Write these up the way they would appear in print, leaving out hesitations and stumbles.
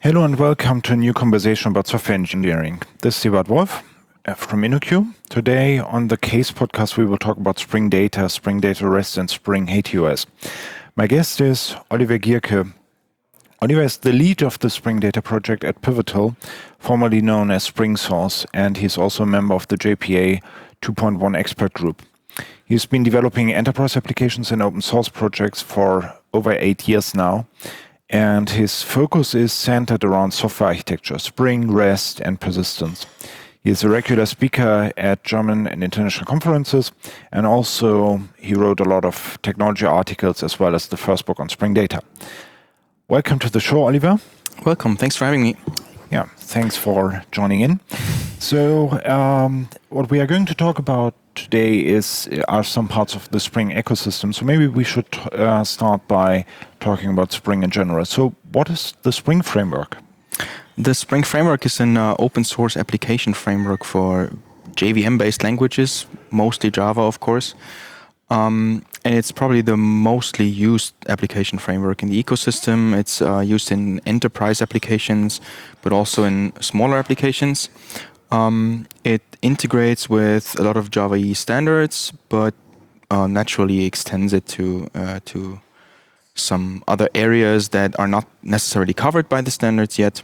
Hello and welcome to a new conversation about software engineering. This is Ebert Wolf from InnoQ. Today on the Case podcast, we will talk about Spring Data REST, and Spring ATOS. My guest is Oliver Gierke. Oliver is the lead of the Spring Data project at Pivotal, formerly known as SpringSource, and he's also a member of the JPA 2.1 expert group. He's been developing enterprise applications and open source projects for over 8 years now. And his focus is centered around software architecture, Spring, REST, and persistence. He is a regular speaker at German and international conferences, and also he wrote a lot of technology articles as well as the first book on Spring Data. Welcome to the show, Oliver. Welcome. Thanks for having me. Yeah, thanks for joining in. So what we are going to talk about today are some parts of the Spring ecosystem. So maybe we should start by talking about Spring in general. So what is the Spring framework? The Spring framework is an open source application framework for JVM-based languages, mostly Java, of course. And it's probably the mostly used application framework in the ecosystem. It's used in enterprise applications, but also in smaller applications. It integrates with a lot of Java EE standards, but naturally extends it to some other areas that are not necessarily covered by the standards yet,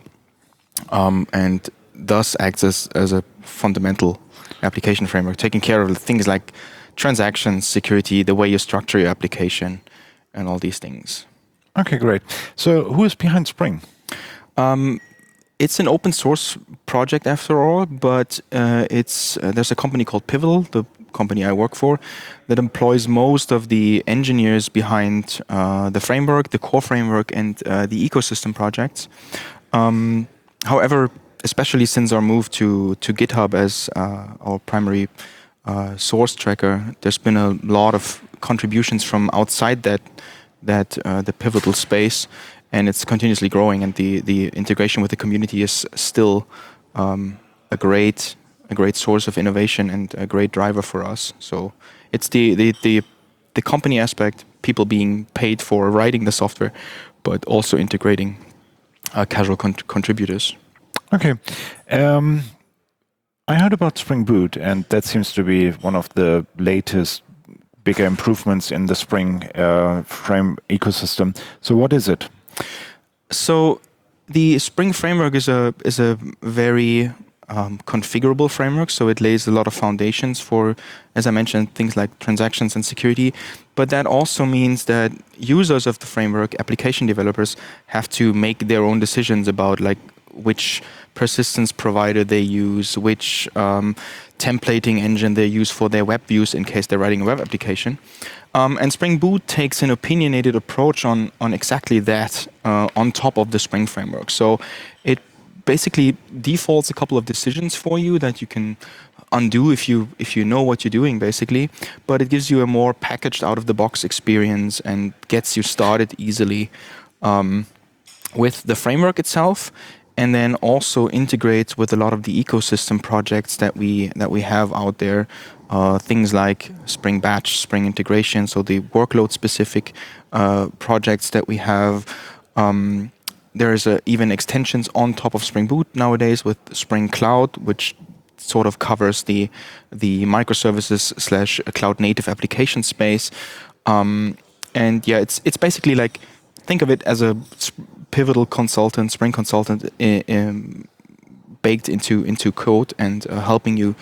and thus acts as a fundamental application framework, taking care of things like transactions, security, the way you structure your application, and all these things. Okay, great. So who is behind Spring? It's an open source project after all, but there's a company called Pivotal, the company I work for, that employs most of the engineers behind the framework, the core framework, and the ecosystem projects. However, especially since our move to GitHub as our primary source tracker, there's been a lot of contributions from outside that the Pivotal space. And it's continuously growing, and the integration with the community is still a great source of innovation and a great driver for us. So it's the company aspect, people being paid for writing the software, but also integrating casual contributors. Okay. I heard about Spring Boot, and that seems to be one of the latest bigger improvements in the Spring frame ecosystem. So what is it? So the Spring framework is a very configurable framework. So it lays a lot of foundations for, as I mentioned, things like transactions and security. But that also means that users of the framework, application developers, have to make their own decisions about like which persistence provider they use, which templating engine they use for their web views in case they're writing a web application. And Spring Boot takes an opinionated approach on exactly that on top of the Spring framework. So it basically defaults a couple of decisions for you that you can undo if you know what you're doing, basically. But it gives you a more packaged out-of-the-box experience and gets you started easily with the framework itself. And then also integrates with a lot of the ecosystem projects that we have out there, things like Spring Batch, Spring Integration, so the workload-specific projects that we have. There's even extensions on top of Spring Boot nowadays with Spring Cloud, which sort of covers the microservices / cloud-native application space. And yeah, it's basically like, think of it as a Pivotal consultant, Spring consultant, baked into code and helping you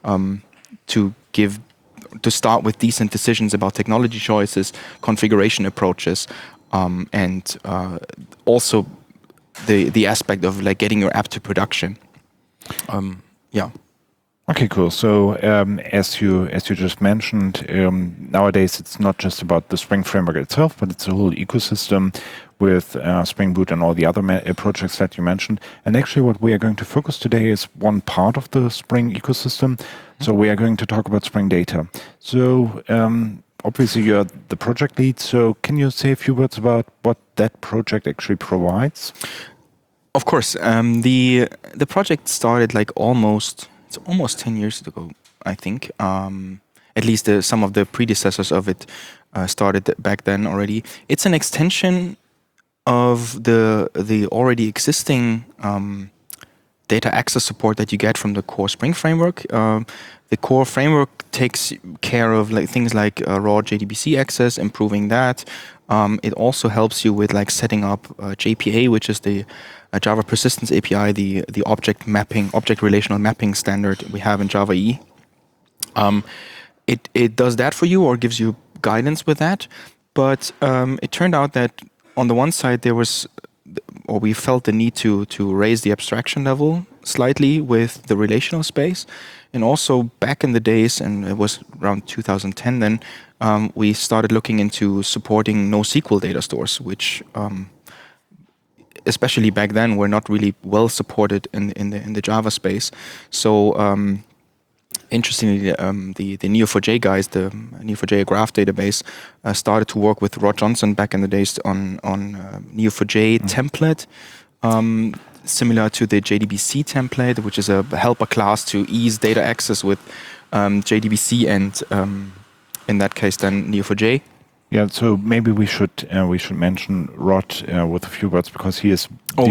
to start with decent decisions about technology choices, configuration approaches, and also the aspect of like getting your app to production. Yeah. Okay, cool. So as you just mentioned, nowadays it's not just about the Spring framework itself, but it's a whole ecosystem with Spring Boot and all the other projects that you mentioned. And actually what we are going to focus today is one part of the Spring ecosystem. So we are going to talk about Spring Data. So obviously you're the project lead. So can you say a few words about what that project actually provides? Of course. The project started like almost 10 years ago, I think. At least some of the predecessors of it started back then already. It's an extension of the already existing data access support that you get from the core Spring framework. The core framework takes care of things like raw JDBC access, improving that. It also helps you with setting up JPA, which is the Java Persistence API, the object relational mapping standard we have in Java EE. It does that for you or gives you guidance with that. But it turned out that on the one side we felt the need to raise the abstraction level slightly with the relational space. And also back in the days, and it was around 2010 then, we started looking into supporting NoSQL data stores, which especially back then were not really well supported in the Java space. So interestingly, the Neo4j guys, the Neo4j graph database, started to work with Rod Johnson back in the days on Neo4j template, similar to the JDBC template, which is a helper class to ease data access with JDBC and in that case then Neo4j. Yeah, so maybe we should mention Rod with a few words, because he is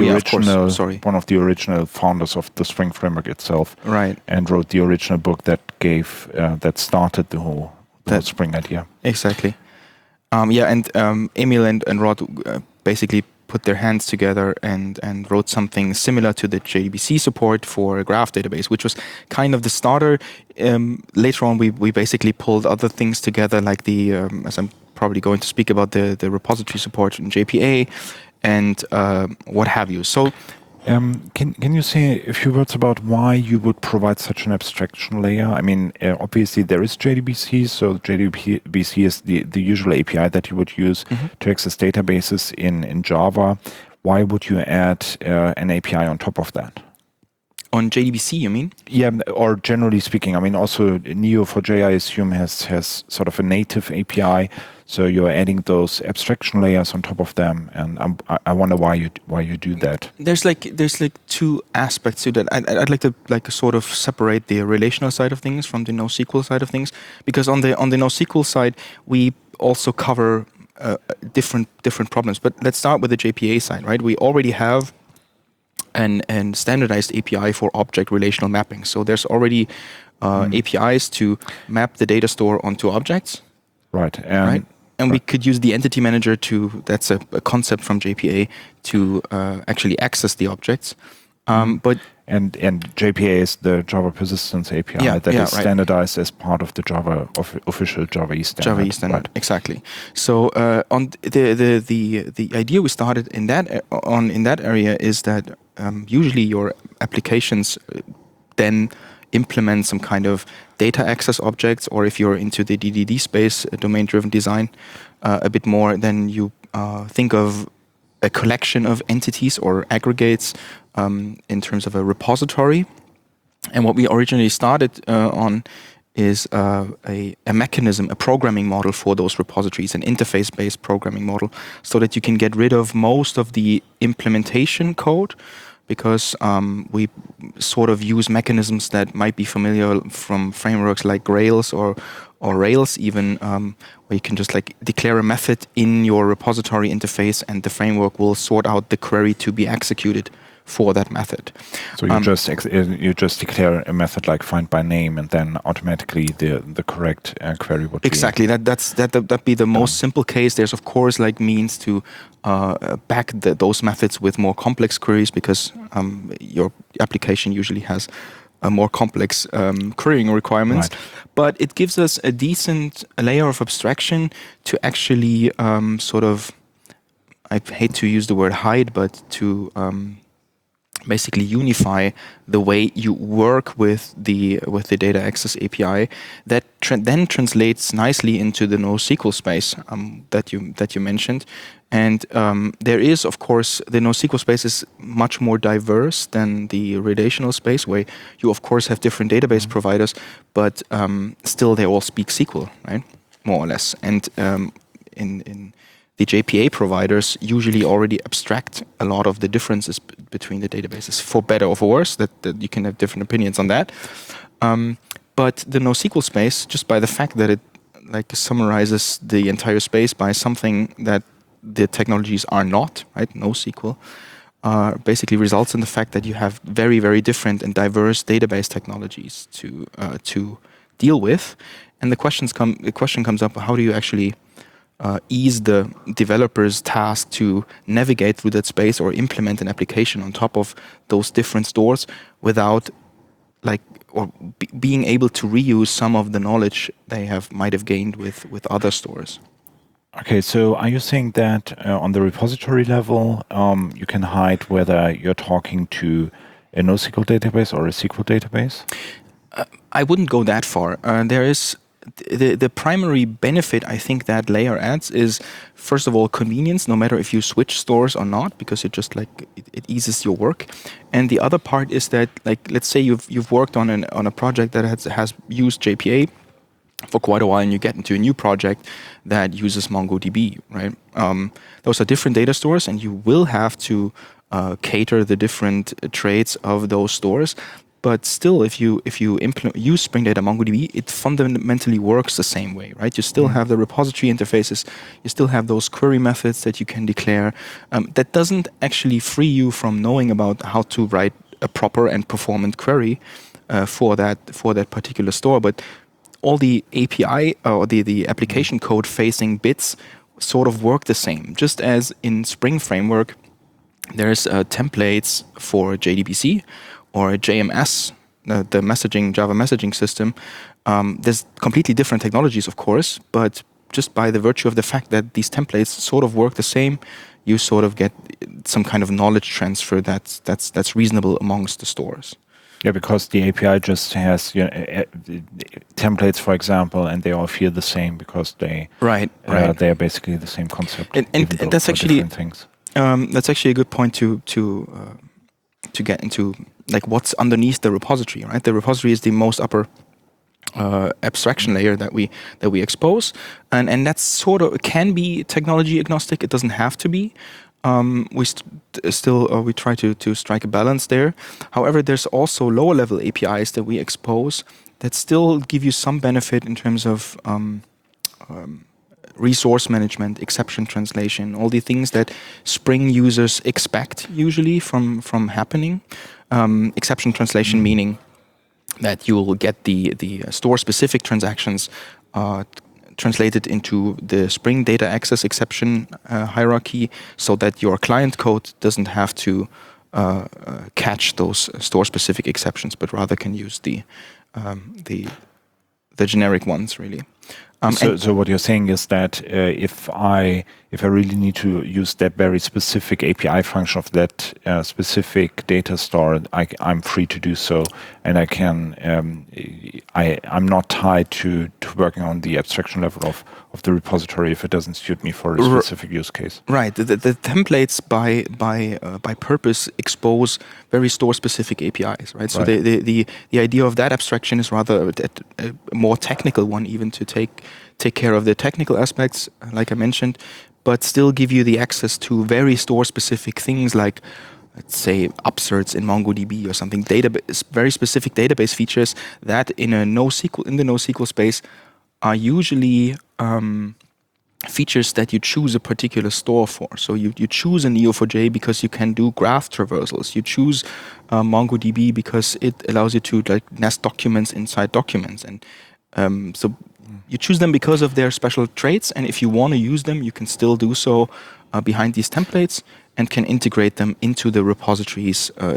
one of the original founders of the Spring framework itself, right? And wrote the original book that started the whole Spring idea. Exactly. And Emil and Rod basically put their hands together and wrote something similar to the JDBC support for a graph database, which was kind of the starter. Later on, we basically pulled other things together, like the as I'm probably going to speak about the repository support in JPA and what have you. So, can you say a few words about why you would provide such an abstraction layer? I mean, obviously there is JDBC, so JDBC is the usual API that you would use to access databases in Java. Why would you add an API on top of that? On JDBC, you mean? Yeah, or generally speaking. I mean, also Neo4j, I assume, has sort of a native API, so you're adding those abstraction layers on top of them, and I wonder why you do that. There's two aspects to that. I'd like to sort of separate the relational side of things from the NoSQL side of things, because on the NoSQL side we also cover different problems. But let's start with the JPA side, right? We already have and standardized API for object relational mapping. So there's already APIs to map the data store onto objects. Right. And we could use the entity manager that's a concept from JPA, to actually access the objects. But JPA is the Java Persistence API that is standardized as part of the official Java EE standard. Java EE standard, right. Exactly. So on the idea we started in that area is that usually your applications then implement some kind of data access objects, or if you're into the DDD space, domain-driven design, a bit more, then you think of a collection of entities or aggregates in terms of a repository. And what we originally started on is a mechanism, a programming model for those repositories, an interface-based programming model, so that you can get rid of most of the implementation code, because we sort of use mechanisms that might be familiar from frameworks like Grails or Rails even, where you can just declare a method in your repository interface, and the framework will sort out the query to be executed for that method. So you just declare a method like find by name, and then automatically the correct query would exactly be that'd be the most simple case. There's of course means to back those methods with more complex queries, because your application usually has a more complex querying requirements. Right. But it gives us a decent layer of abstraction to actually sort of, I hate to use the word hide, but to basically unify the way you work with the data access API. That then translates nicely into the NoSQL space that you mentioned. And there is, of course, the NoSQL space is much more diverse than the relational space, where you, of course, have different database providers, but still they all speak SQL, right? More or less. And in the JPA providers usually already abstract a lot of the differences between the databases, for better or for worse, that you can have different opinions on that. But the NoSQL space, just by the fact that it summarizes the entire space by something that the technologies are not, right? NoSQL basically results in the fact that you have very, very different and diverse database technologies to deal with. And the question comes up: how do you actually ease the developer's task to navigate through that space or implement an application on top of those different stores without being able to reuse some of the knowledge they might have gained with other stores? Okay, so are you saying that on the repository level, you can hide whether you're talking to a NoSQL database or a SQL database? I wouldn't go that far. There is the primary benefit I think that layer adds is, first of all, convenience, no matter if you switch stores or not, because it just it eases your work. And the other part is that, let's say you've worked on a project that has used JPA for quite a while, and you get into a new project that uses MongoDB, right? Those are different data stores, and you will have to cater the different traits of those stores. But still, if you use Spring Data MongoDB, it fundamentally works the same way, right? You still have the repository interfaces, you still have those query methods that you can declare. That doesn't actually free you from knowing about how to write a proper and performant query for that particular store, but all the API or the application code facing bits sort of work the same. Just as in Spring Framework, there's templates for JDBC or JMS, the Java messaging system. There's completely different technologies, of course, but just by the virtue of the fact that these templates sort of work the same, you sort of get some kind of knowledge transfer that's reasonable amongst the stores. Yeah, because the API just has templates, for example, and they all feel the same because they are basically the same concept. And that's actually things. That's actually a good point to get into, what's underneath the repository, right? The repository is the most upper abstraction layer that we expose, and that's sort of can be technology agnostic. It doesn't have to be. We try to strike a balance there. However, there's also lower level APIs that we expose that still give you some benefit in terms of resource management, exception translation, all the things that Spring users expect usually from happening. Exception translation meaning that you will get the store-specific transactions translated into the Spring Data Access exception hierarchy, so that your client code doesn't have to catch those store-specific exceptions, but rather can use the generic ones, really. So what you're saying is that if I really need to use that very specific API function of that specific data store, I'm free to do so, and I can. I'm not tied to working on the abstraction level of the repository if it doesn't suit me for a specific use case. Right. The templates by purpose expose very store-specific APIs. Right. So the idea of that abstraction is rather a more technical one, even to take care of the technical aspects, like I mentioned, but still give you the access to very store-specific things like, let's say, upserts in MongoDB or something, very specific database features that in the NoSQL space are usually features that you choose a particular store for. So you choose a Neo4j because you can do graph traversals. You choose MongoDB because it allows you to nest documents inside documents, and so you choose them because of their special traits. And if you want to use them, you can still do so behind these templates and can integrate them into the repository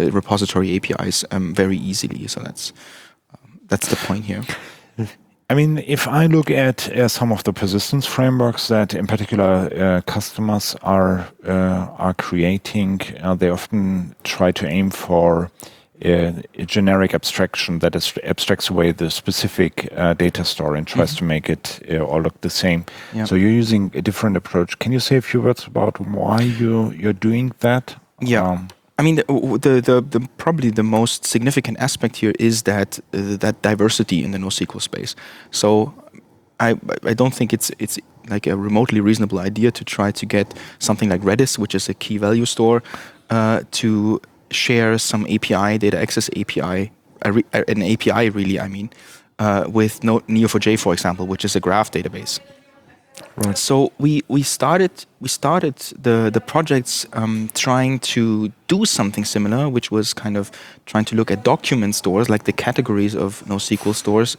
APIs very easily. So that's the point here. I mean, if I look at some of the persistence frameworks that, in particular, customers are creating, they often try to aim for a generic abstraction that abstracts away the specific data store and tries to make it all look the same. Yeah. So you're using a different approach. Can you say a few words about why you're doing that? Yeah. I mean, the probably the most significant aspect here is that diversity in the NoSQL space. So I don't think it's like a remotely reasonable idea to try to get something like Redis, which is a key value store, to share some API, data access API, an API really, with Neo4j, for example, which is a graph database. Right. So we started the projects trying to do something similar, which was kind of trying to look at document stores, like the categories of NoSQL stores,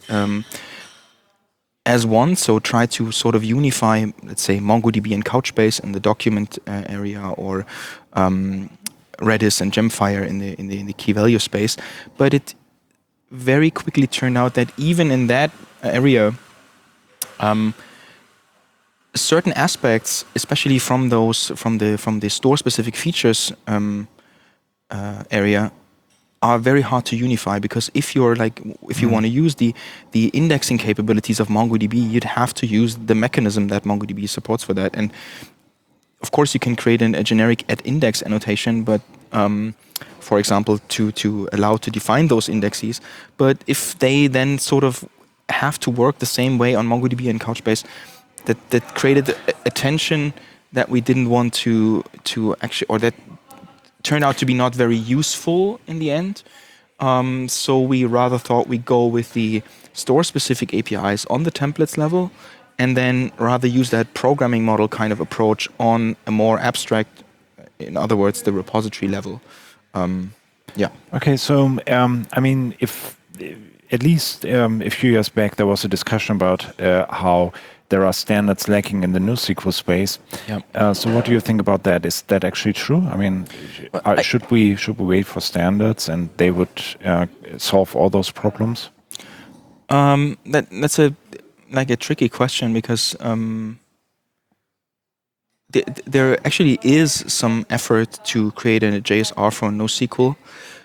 as one. So try to sort of unify, let's say, MongoDB and Couchbase in the document area, or Redis and Gemfire in the key value space. But it very quickly turned out that even in that area, certain aspects, especially from the store specific features area, are very hard to unify, because if you want to use the indexing capabilities of MongoDB, you'd have to use the mechanism that MongoDB supports for that. And of course, you can create a generic @index annotation, but for example, to allow to define those indexes. But if they then sort of have to work the same way on MongoDB and Couchbase, that created a tension that we didn't want to actually, or that turned out to be not very useful in the end. So we rather thought we'd go with the store-specific APIs on the templates level, and then rather use that programming model kind of approach on a more abstract, in other words, the repository level. Yeah. Okay, so I mean, if at least a few years back there was a discussion about how there are standards lacking in the NoSQL space. Yeah. So what do you think about that? Is that actually true? I mean, should we wait for standards and they would solve all those problems? That's a tricky question, because there actually is some effort to create a JSR for NoSQL.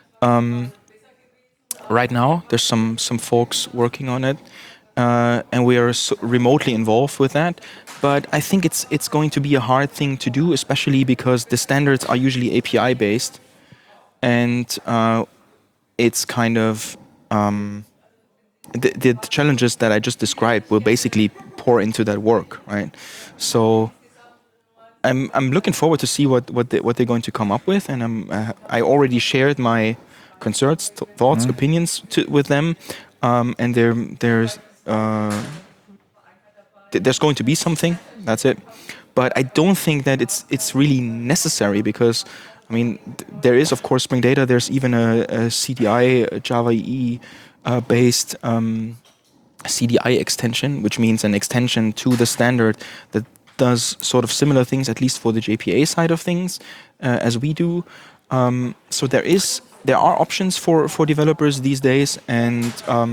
Right now, there's some folks working on it, and we are remotely involved with that. But I think it's going to be a hard thing to do, especially because the standards are usually API based, and it's kind of the challenges that I just described will basically pour into that work, right? So I'm looking forward to see what they're going to come up with, and I already shared my concerns, thoughts, opinions with them, and there's going to be something. That's it. But I don't think that it's really necessary, because I mean there is of course Spring Data. There's even a CDI, a Java EE based CDI extension, which means an extension to the standard that does sort of similar things, at least for the JPA side of things, as we do. So there are options for developers these days, and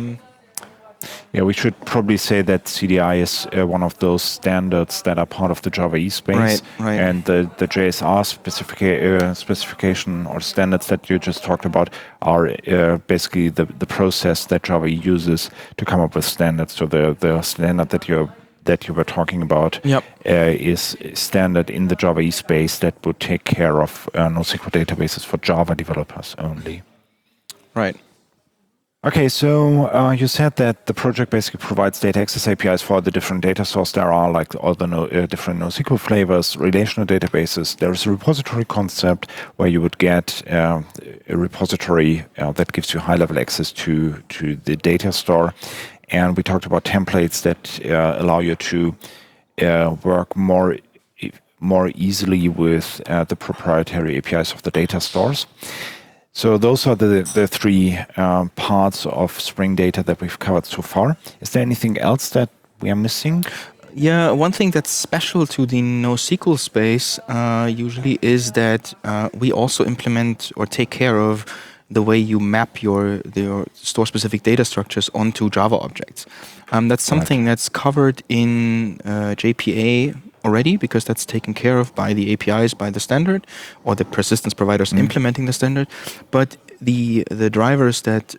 yeah, we should probably say that CDI is one of those standards that are part of the Java EE space, right. And the JSR specification or standards that you just talked about are basically the process that Java EE uses to come up with standards. So the standard that you were talking about is standard in the Java EE space that would take care of NoSQL databases for Java developers only. Right. Okay, so you said that the project basically provides data access APIs for the different data sources. There are like all the different NoSQL flavors, relational databases. There is a repository concept where you would get a repository that gives you high-level access to the data store. And we talked about templates that allow you to work more easily with the proprietary APIs of the data stores. So those are the three parts of Spring Data that we've covered so far. Is there anything else that we are missing? Yeah, one thing that's special to the NoSQL space usually is that we also implement or take care of the way you map your store-specific data structures onto Java objects. That's something that's covered in JPA already, because that's taken care of by the APIs, by the standard, or the persistence providers implementing the standard. But the drivers that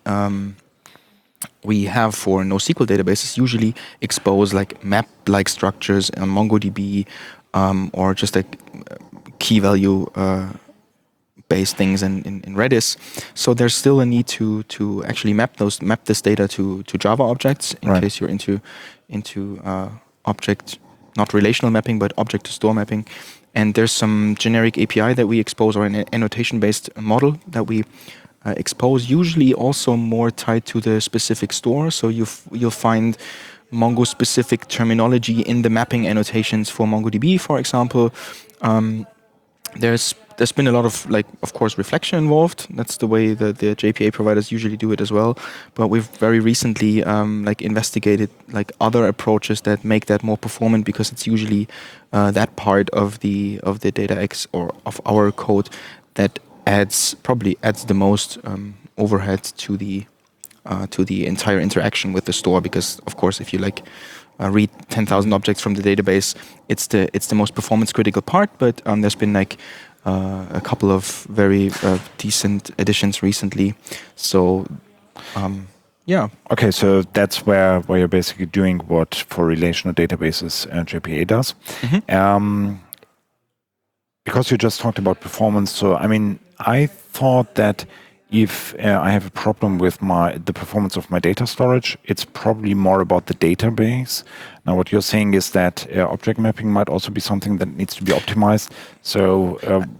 we have for NoSQL databases usually expose like map-like structures on MongoDB, or just like key value based things in Redis. So there's still a need to actually map this data to Java objects in case you're into object, not relational mapping, but object to store mapping. And there's some generic API that we expose, or an annotation-based model that we expose, usually also more tied to the specific store. So you'll find Mongo-specific terminology in the mapping annotations for MongoDB, for example. There's been a lot of, like, of course, reflection involved. That's the way that the JPA providers usually do it as well. But we've very recently investigated like other approaches that make that more performant, because it's usually that part of the DataX or of our code that probably adds the most overhead to the entire interaction with the store. Because of course, if you read 10,000 objects from the database, it's the most performance critical part. But there's been a couple of very decent additions recently. So yeah. Okay, so that's where you're basically doing what for relational databases JPA does. Because you just talked about performance, so I mean, I thought that if I have a problem with the performance of my data storage, it's probably more about the database. Now, what you're saying is that object mapping might also be something that needs to be optimized. So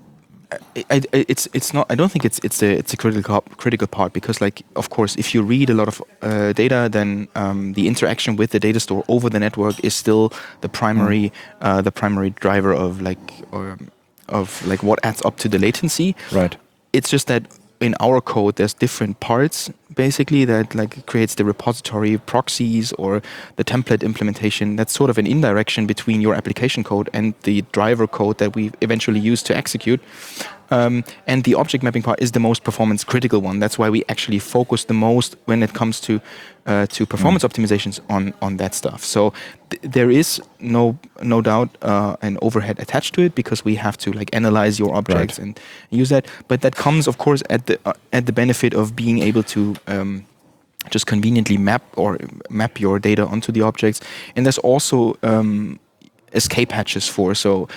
it's not. I don't think it's a critical part, because, like, of course, if you read a lot of data, then the interaction with the data store over the network is still the primary driver of what adds up to the latency. Right. It's just that in our code, there's different parts basically that creates the repository proxies or the template implementation. That's sort of an indirection between your application code and the driver code that we eventually use to execute. And the object mapping part is the most performance critical one. That's why we actually focus the most when it comes to performance optimizations on that stuff. So there is no doubt an overhead attached to it, because we have to analyze your objects and use that. But that comes, of course, at the benefit of being able to just conveniently map your data onto the objects. And there's also escape hatches for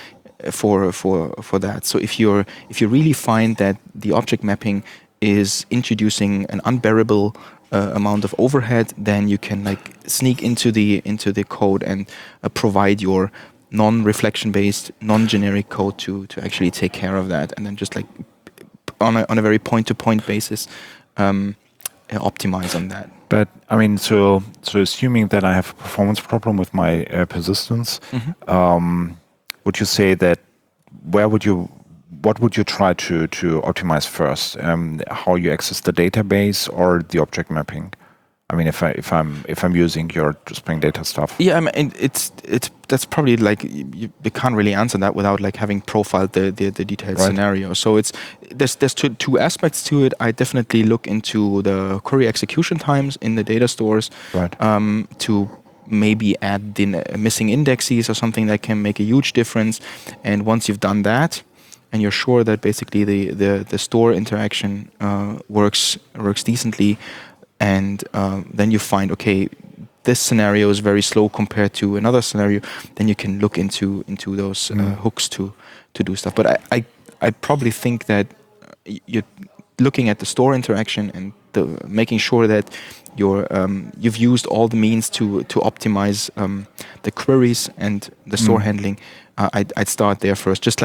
that. So if you really find that the object mapping is introducing an unbearable amount of overhead, then you can sneak into the code and provide your non-reflection based, non-generic code to actually take care of that, and then just on a very point-to-point basis optimize on that. But I mean, so assuming that I have a performance problem with my persistence, would you say that what would you try to optimize first? How you access the database or the object mapping? I mean, if I'm using your Spring Data stuff. Yeah, I mean, that's probably you can't really answer that without having profiled the detailed scenario. So there's two aspects to it. I definitely look into the query execution times in the data stores, to maybe add the missing indexes or something that can make a huge difference. And once you've done that, and you're sure that basically the store interaction works decently, and then you find, okay, this scenario is very slow compared to another scenario, then you can look into those hooks to do stuff. But I probably think that you're looking at the store interaction and making sure that you've used all the means to optimize the queries and the store handling. I'd start there first, just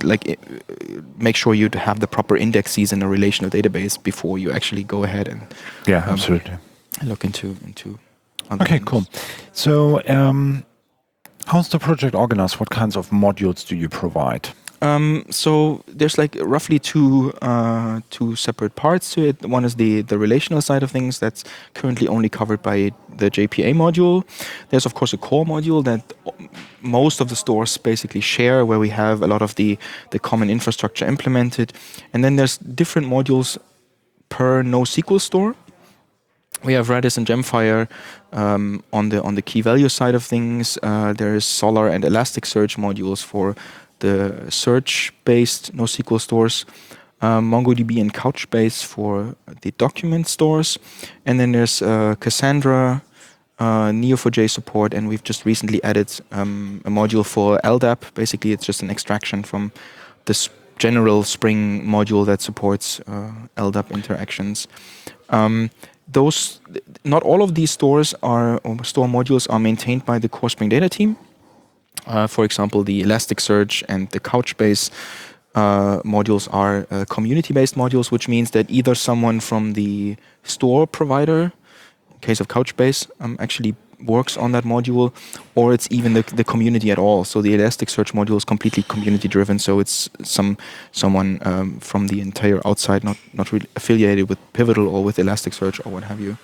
make sure you have the proper indexes in a relational database before you actually go ahead and absolutely look into other okay, things. cool. So how's the project organized? What kinds of modules do you provide? So there's roughly two separate parts to it. One is the relational side of things that's currently only covered by the JPA module. There's of course a core module that most of the stores basically share, where we have a lot of the common infrastructure implemented. And then there's different modules per NoSQL store. We have Redis and Gemfire on the key value side of things. There's Solr and Elasticsearch modules for the search-based NoSQL stores, MongoDB and Couchbase for the document stores, and then there's Cassandra, Neo4j support, and we've just recently added a module for LDAP. Basically, it's just an extraction from this general Spring module that supports LDAP interactions. Not all of these store modules are maintained by the core Spring Data team. For example, the Elasticsearch and the Couchbase modules are community-based modules, which means that either someone from the store provider, in case of Couchbase, actually works on that module, or it's even the community at all. So the Elasticsearch module is completely community driven. So it's someone from the entire outside, not really affiliated with Pivotal or with Elasticsearch or what have you.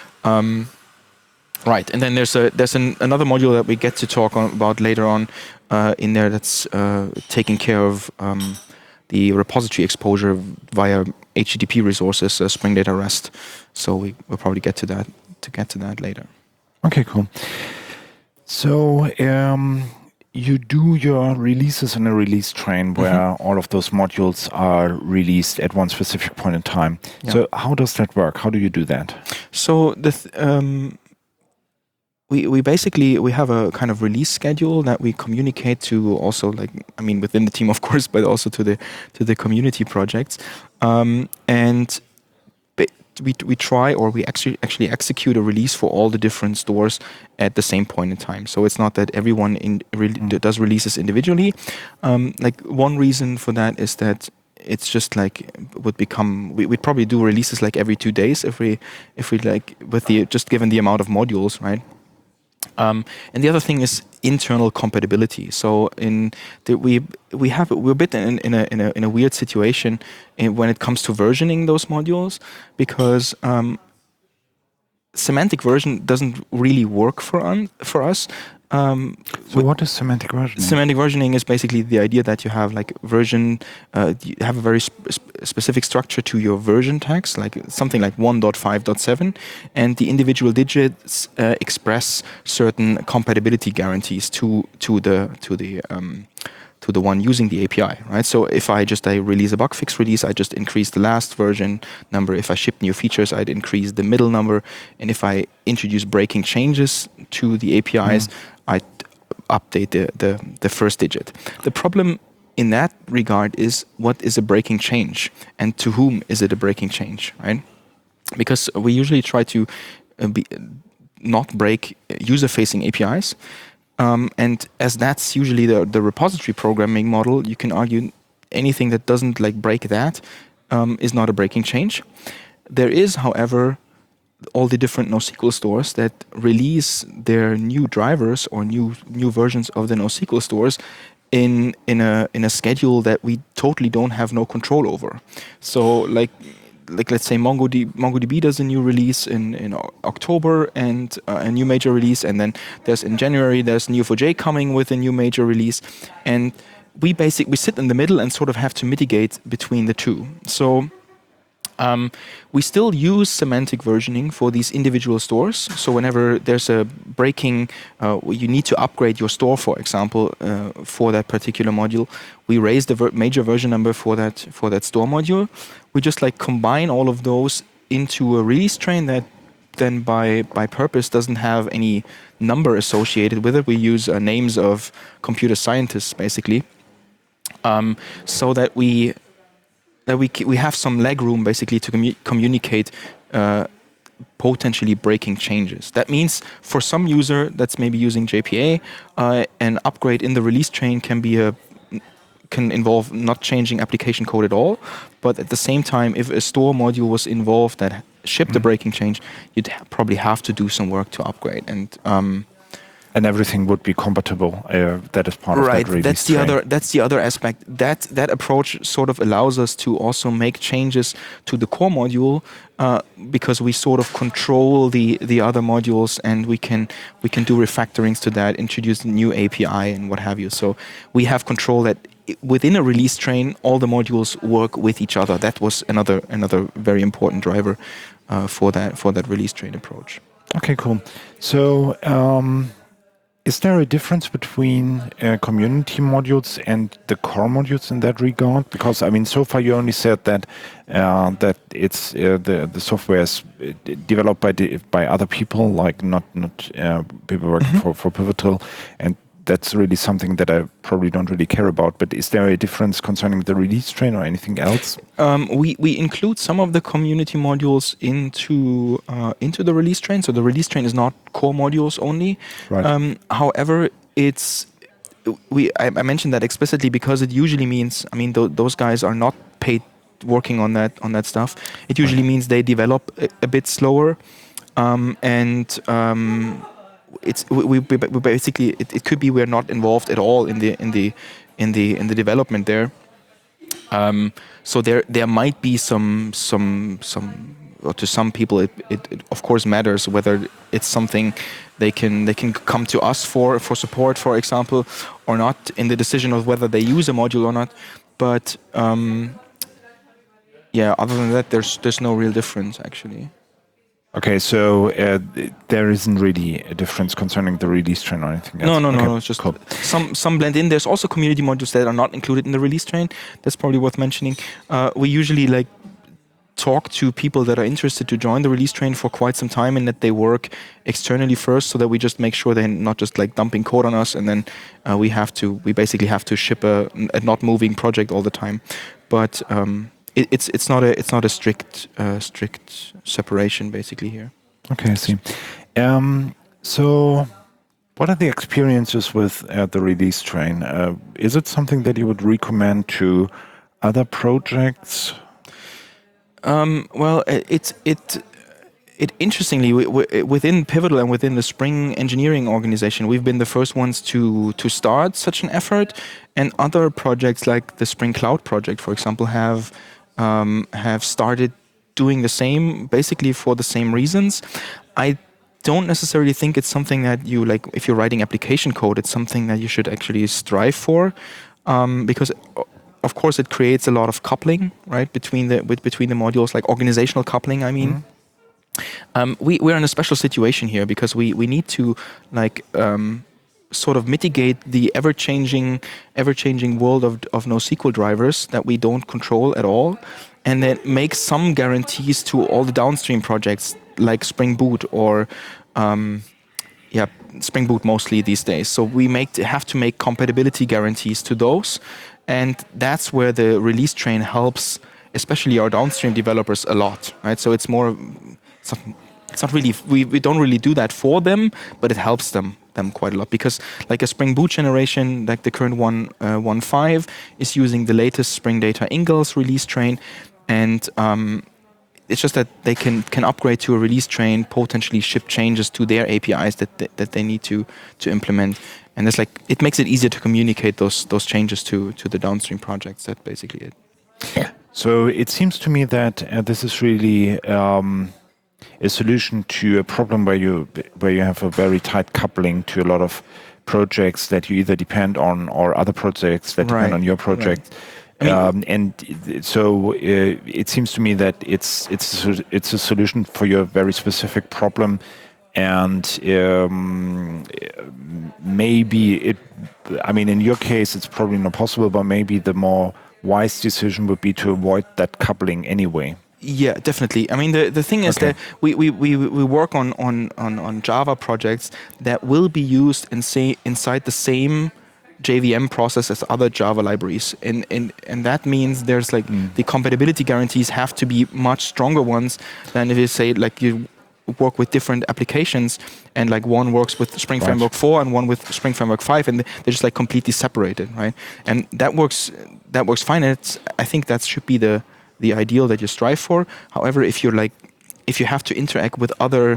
Right, and then there's another module that we get to talk about later on in there that's taking care of the repository exposure via HTTP resources, Spring Data REST. So we'll probably get to that later. Okay, cool. So you do your releases in a release train where all of those modules are released at one specific point in time. Yeah. So how does that work? How do you do that? So we basically have a kind of release schedule that we communicate to also, like, I mean, within the team, of course, but also to the community projects, and we try, or we actually execute a release for all the different stores at the same point in time. So it's not that everyone does releases individually. Like, one reason for that is that it's just like we'd probably do releases like every 2 days if we like, with just given the amount of modules, right? And the other thing is internal compatibility. So we're a bit in a weird situation when it comes to versioning those modules, because semantic version doesn't really work for us. So what is semantic versioning? Semantic versioning is basically the idea that you have like version, you have a very specific structure to your version tags, like something like 1.5.7, and the individual digits express certain compatibility guarantees to the one using the API, right? So if I release a bug fix release, I just increase the last version number. If I ship new features, I'd increase the middle number. And if I introduce breaking changes to the APIs, I'd update the first digit. The problem in that regard is, what is a breaking change, and to whom is it a breaking change, right? Because we usually try to not break user-facing APIs. And as that's usually the repository programming model, you can argue anything that doesn't like break that is not a breaking change. There is, however, all the different NoSQL stores that release their new drivers or new versions of the NoSQL stores in a schedule that we totally don't have no control over. So like let's say MongoDB does a new release in October, and a new major release, and then in January there's Neo4j coming with a new major release, and we sit in the middle and sort of have to mitigate between the two. So we still use semantic versioning for these individual stores. So whenever there's a breaking, you need to upgrade your store, for example, for that particular module, we raise the major version number for that store module. We just like combine all of those into a release train that then by purpose doesn't have any number associated with it. We use names of computer scientists basically, so that we have some leg room basically to communicate potentially breaking changes. That means for some user that's maybe using JPA, an upgrade in the release train can involve not changing application code at all, but at the same time, if a store module was involved that shipped a breaking change, you'd probably have to do some work to upgrade. And everything would be compatible. That is part of that release. That's the other aspect. That approach sort of allows us to also make changes to the core module, because we sort of control the other modules, and we can do refactorings to that, introduce a new API and what have you. So we have control that within a release train, all the modules work with each other. That was another very important driver for that release train approach. Okay, cool. So. Is there a difference between community modules and the core modules in that regard? Because I mean, so far you only said that it's the software is developed by other people, like not people working for Pivotal, and that's really something that I probably don't really care about. But is there a difference concerning the release train or anything else? We include some of the community modules into the release train. So the release train is not core modules only. Right. However, I mentioned that explicitly because it usually means, I mean, those guys are not paid working on that stuff. It usually means they develop a bit slower, and we basically it could be we're not involved at all in the development there. So there might be some or to some people it of course matters whether it's something they can come to us for support, for example, or not, in the decision of whether they use a module or not. But other than that, there's no real difference actually. Okay, so there isn't really a difference concerning the release train or anything else? No. It's just cool. Some blend in. There's also community modules that are not included in the release train. That's probably worth mentioning. We usually talk to people that are interested to join the release train for quite some time, and that they work externally first, so that we just make sure they're not just dumping code on us, and then we basically have to ship a not moving project all the time. But it's not a strict separation basically here. Okay, I see. So what are the experiences with the release train? Is it something that you would recommend to other projects? Well, it interestingly, within Pivotal and within the Spring engineering organization, we've been the first ones to start such an effort, and other projects like the Spring Cloud project, for example, have started doing the same, basically for the same reasons. I don't necessarily think it's something that you if you're writing application code, it's something that you should actually strive for, because of course it creates a lot of coupling, right, between the modules, like organizational coupling, I mean. Mm-hmm. We're in a special situation here because we need to sort of mitigate the ever-changing world of NoSQL drivers that we don't control at all, and then make some guarantees to all the downstream projects like Spring Boot or Spring Boot mostly these days. So we have to make compatibility guarantees to those, and that's where the release train helps, especially our downstream developers, a lot, right? So it's not really, we don't really do that for them, but it helps them quite a lot, because a Spring Boot generation, like the current 1.5, is using the latest Spring Data Ingalls release train, and it's just that they can upgrade to a release train, potentially ship changes to their APIs that they need to implement, and it's it makes it easier to communicate those changes to the downstream projects. That's basically it. Yeah. So it seems to me that this is really a solution to a problem where you have a very tight coupling to a lot of projects that you either depend on, or other projects that depend on your project. Right. And so it seems to me that it's a solution for your very specific problem, and maybe in your case it's probably not possible, but maybe the more wise decision would be to avoid that coupling anyway. Yeah, definitely. I mean, the thing is that we work on Java projects that will be used inside the same JVM process as other Java libraries, and that means there's the compatibility guarantees have to be much stronger ones than if you say you work with different applications, and one works with Spring Framework 4 and one with Spring Framework 5, and they're just completely separated, right? And that works fine. And I think that should be the ideal that you strive for. However, if you have to interact with other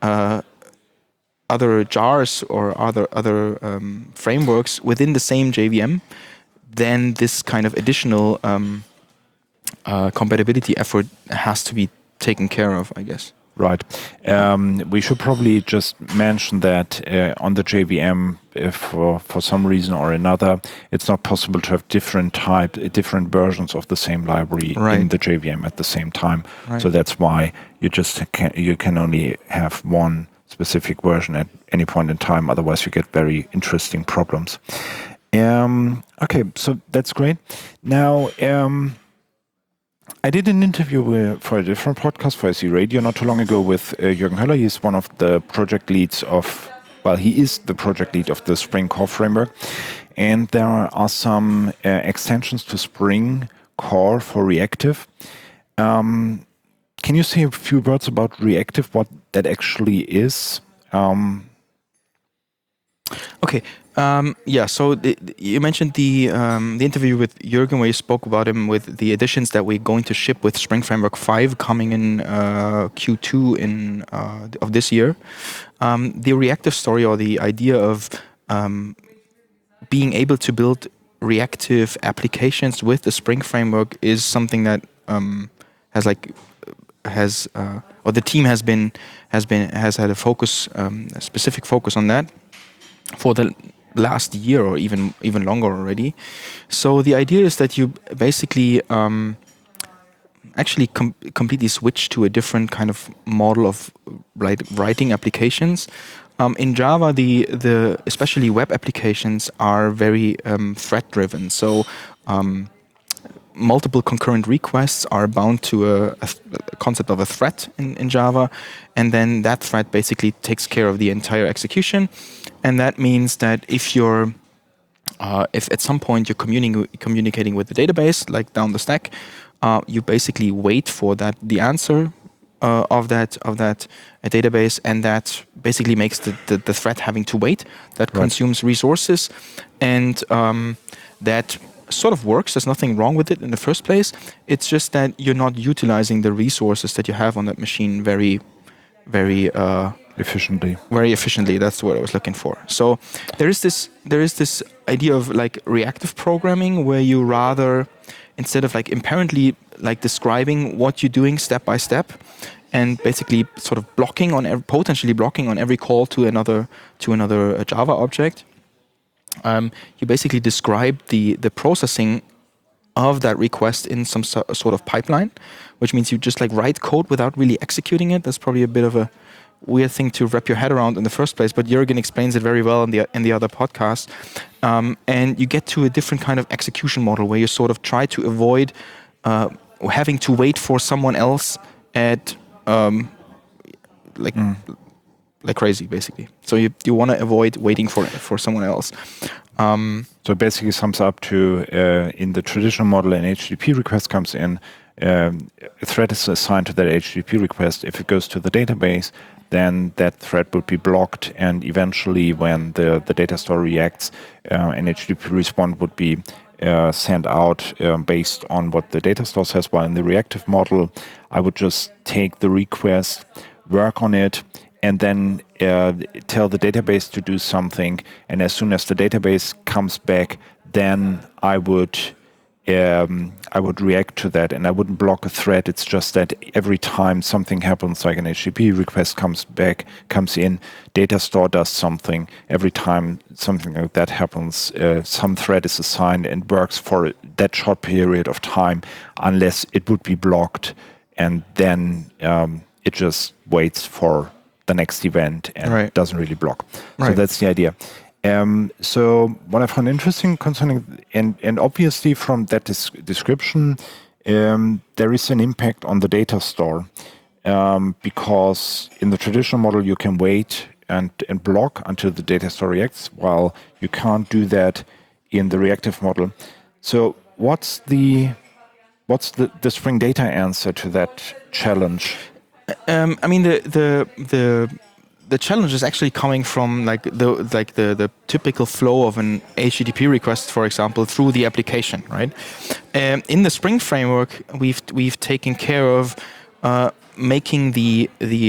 jars or other frameworks within the same JVM, then this kind of additional compatibility effort has to be taken care of, I guess. Right. We should probably just mention that on the JVM, if for some reason or another, it's not possible to have different versions of the same library in the JVM at the same time. Right. So that's why you can only have one specific version at any point in time. Otherwise, you get very interesting problems. Okay, so that's great. Now, I did an interview for a different podcast for SE Radio not too long ago with Jürgen Höller. He's one of the project leads he is the project lead of the Spring Core framework. And there are some extensions to Spring Core for reactive. Can you say a few words about reactive, what that actually is? Okay. Yeah, so you mentioned the interview with Jürgen where you spoke about him with the additions that we're going to ship with Spring Framework 5 coming in Q2 of this year. The reactive story, or the idea of being able to build reactive applications with the Spring Framework, is something that or the team has had a focus, a specific focus on that for the last year, or even longer already. So the idea is that you basically actually completely switch to a different kind of model of writing applications. In Java, the especially web applications are very thread driven. So multiple concurrent requests are bound to a concept of a thread in Java, and then that thread basically takes care of the entire execution. And that means that if at some point you're communicating with the database, like down the stack, you basically wait for the answer of that database, and that basically makes the thread having to wait. That consumes resources, and that sort of works. There's nothing wrong with it in the first place. It's just that you're not utilizing the resources that you have on that machine very efficiently. Very efficiently. That's what I was looking for. So there is this idea of like reactive programming, where you rather, instead of like apparently like describing what you're doing step by step, and basically sort of potentially blocking on every call to another Java object, you basically describe the processing of that request in some sort of pipeline, which means you just like write code without really executing it. That's probably a bit of a weird thing to wrap your head around in the first place, but Jürgen explains it very well in the other podcast. And you get to a different kind of execution model, where you sort of try to avoid having to wait for someone else at like crazy, basically. So you want to avoid waiting for someone else. So it basically sums up to, in the traditional model, an HTTP request comes in, a thread is assigned to that HTTP request. If it goes to the database, then that thread would be blocked, and eventually when the data store reacts, an HTTP response would be sent out based on what the data store says. While in the reactive model, I would just take the request, work on it, and then tell the database to do something. And as soon as the database comes back, then I would react to that, and I wouldn't block a thread. It's just that every time something happens, like an HTTP request comes in, data store does something. Every time something like that happens, some thread is assigned and works for that short period of time, unless it would be blocked, and then it just waits for the next event and doesn't really block. So that's the idea. So what I found interesting concerning, and obviously from that description, there is an impact on the data store, because in the traditional model you can wait and block until the data store reacts, while you can't do that in the reactive model. So what's the Spring Data answer to that challenge? I mean, the challenge is actually coming from the typical flow of an HTTP request, for example, through the application, right? In the Spring Framework, we've taken care of making the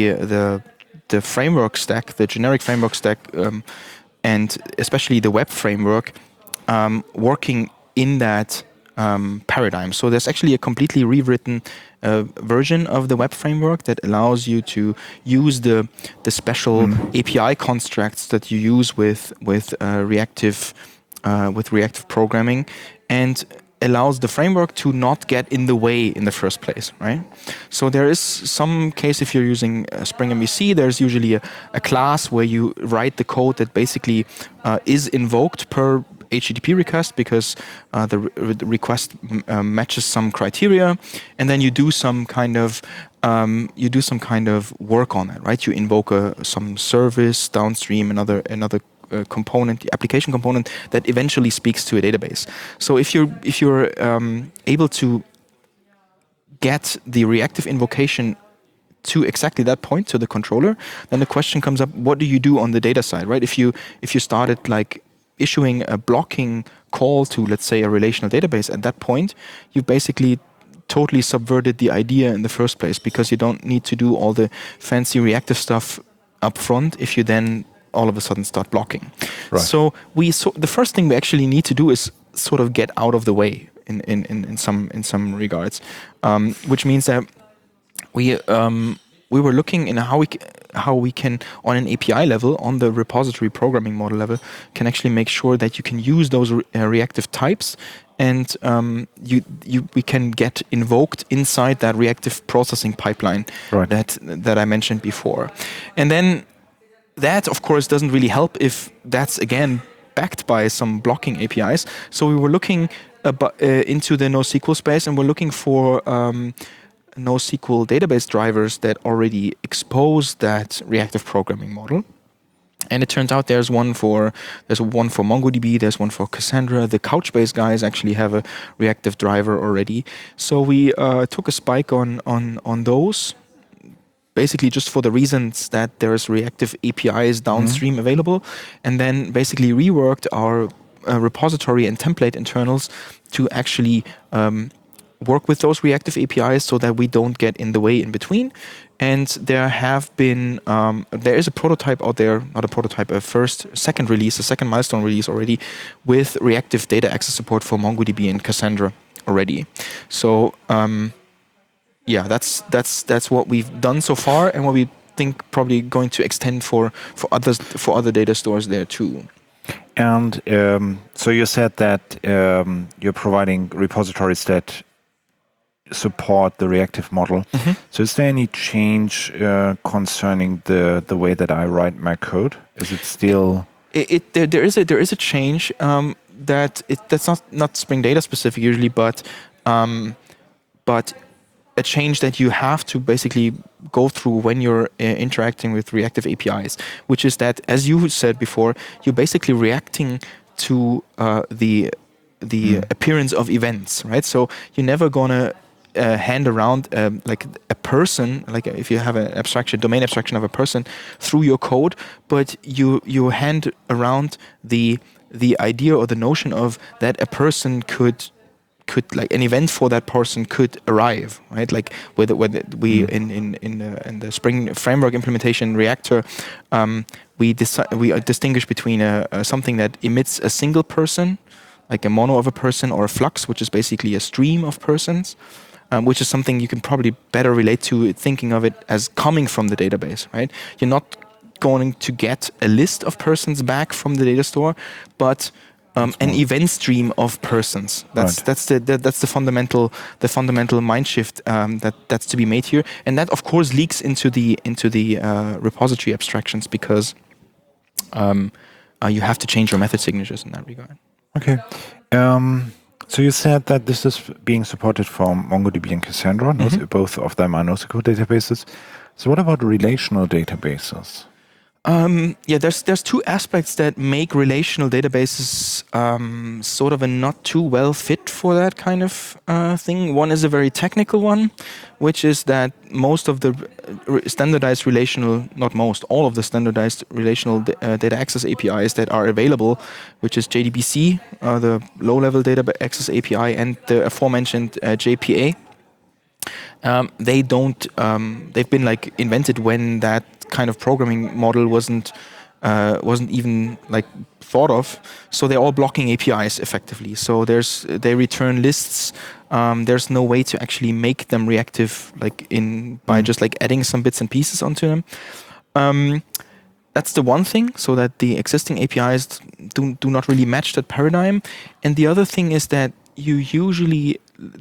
framework stack, the generic framework stack, and especially the web framework, working in that paradigm. So there's actually a completely rewritten version of the web framework that allows you to use the special API constructs that you use with reactive programming, and allows the framework to not get in the way in the first place, right? So there is some case, if you're using Spring MVC, there's usually a class where you write the code that basically is invoked per HTTP request, because the request matches some criteria, and then you do some kind of work on it, right? You invoke some service downstream, another component, the application component that eventually speaks to a database. So if you're able to get the reactive invocation to exactly that point, to the controller, then the question comes up: what do you do on the data side, right? If you started like issuing a blocking call to, let's say, a relational database, at that point, you've basically totally subverted the idea in the first place, because you don't need to do all the fancy reactive stuff up front if you then all of a sudden start blocking. Right. So the first thing we actually need to do is sort of get out of the way in some regards, which means that we were looking in how we can, on an API level, on the repository programming model level, can actually make sure that you can use those reactive types, and we can get invoked inside that reactive processing pipeline that I mentioned before. And then that, of course, doesn't really help if that's, again, backed by some blocking APIs. So we were looking into the NoSQL space, and we're looking for NoSQL database drivers that already expose that reactive programming model. And it turns out there's one for MongoDB, there's one for Cassandra. The Couchbase guys actually have a reactive driver already. So we took a spike on those, basically just for the reasons that there's reactive APIs downstream available, and then basically reworked our repository and template internals to actually work with those reactive APIs so that we don't get in the way in between. And there is a prototype out there, not a prototype, a second milestone release already, with reactive data access support for MongoDB and Cassandra already. So that's what we've done so far, and what we think probably going to extend for other data stores there too. And so you said that you're providing repositories that support the reactive model. So is there any change concerning the way that I write my code? Is it still? There is a change that's not Spring Data specific usually, but a change that you have to basically go through when you're interacting with reactive APIs, which is that, as you said before, you're basically reacting to the appearance of events, right? So you're never gonna hand around like a person, like if you have an domain abstraction of a person through your code, but you hand around the idea or the notion of that a person could like an event for that person could arrive, right? Like whether we in the Spring Framework implementation Reactor, we distinguish between something that emits a single person, like a mono of a person, or a flux, which is basically a stream of persons, which is something you can probably better relate to, thinking of it as coming from the database, right? You're not going to get a list of persons back from the data store, but an event stream of persons. That's the fundamental mind shift that's to be made here, and that of course leaks into the repository abstractions, because you have to change your method signatures in that regard. Okay. So you said that this is being supported from MongoDB and Cassandra. Both of them are NoSQL databases. So what about relational databases? There's two aspects that make relational databases sort of a not too well fit for that kind of thing. One is a very technical one, which is that most of the standardized relational, not most, all of the standardized relational data access APIs that are available, which is JDBC, the low-level data access API, and the aforementioned JPA. They've been like invented when that kind of programming model wasn't even like thought of. So they're all blocking APIs effectively. So they return lists. There's no way to actually make them reactive, like by just like adding some bits and pieces onto them. That's the one thing. So that the existing APIs do not really match that paradigm. And the other thing is that you usually